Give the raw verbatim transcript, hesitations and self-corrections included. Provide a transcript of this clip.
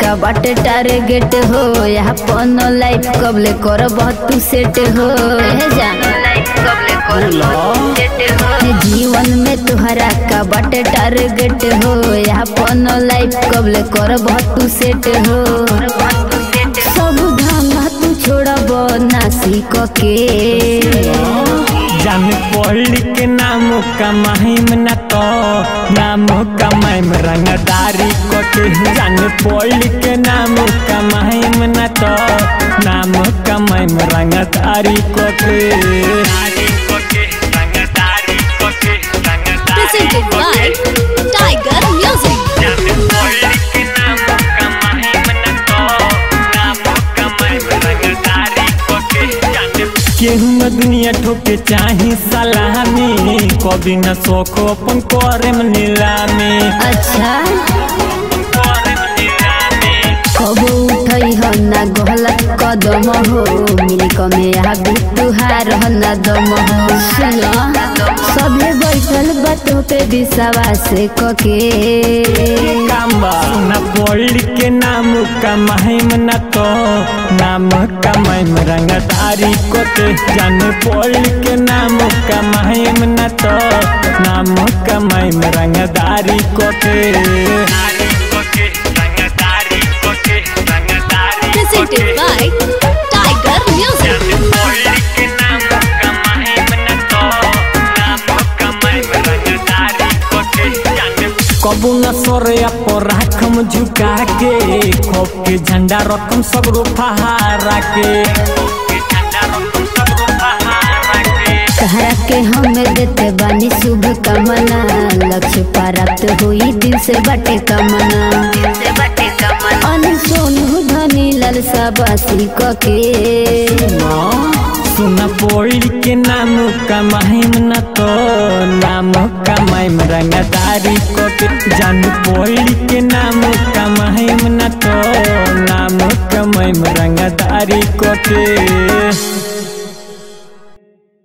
का बाटे टारगेट हो यहाँ पन लाइफ कबले कर बहुत तू सेट हो जीवन में तुहरा का बाटे टारगेट हो यहाँ पन लाइफ कबले कर बहुत तू सेट हो सब धांगा तू छोड़ब नासी के जान पढ़ के नाम कमाइम न तो नाम कमाइम रंगदारी कोके जान पढ़ के नाम कमाइम न तो नाम कमाइम रंगदारी कोके Presented by Tiger Music. केहू न दुनिया ठोके चाही सलामी कभी न सोखो अपन करे में नीलामी अच्छा कब उठई हो ना गलत कदम हो मिली कमे आबी तुहार हो ना दम हो सुनो सबे बैठल बातों पे विश्वास कके न पढ़ के नाम कमाइम न तो नाम कमाइम रंगदारी कोते जान पढ़ के नाम कमाइम न तो नाम कमाइम रंगदारी कोते Presented by Tiger Music. कबू न सोरे पर राखम झुका के खोप के झंडा रकम सगरो फहारा के कहरा के हम देते बानी शुभ कामना लक्ष्य प्राप्त हुई दिल से बटे कामना अन सोनू धनी लालसा बासी कके सुन पढ़ के नाम कमाइम न तो नाम कमाइम रंगदारी कोके जान पढ़ के नाम कमाइम न तो नाम कमाइम रंगदारी कोके।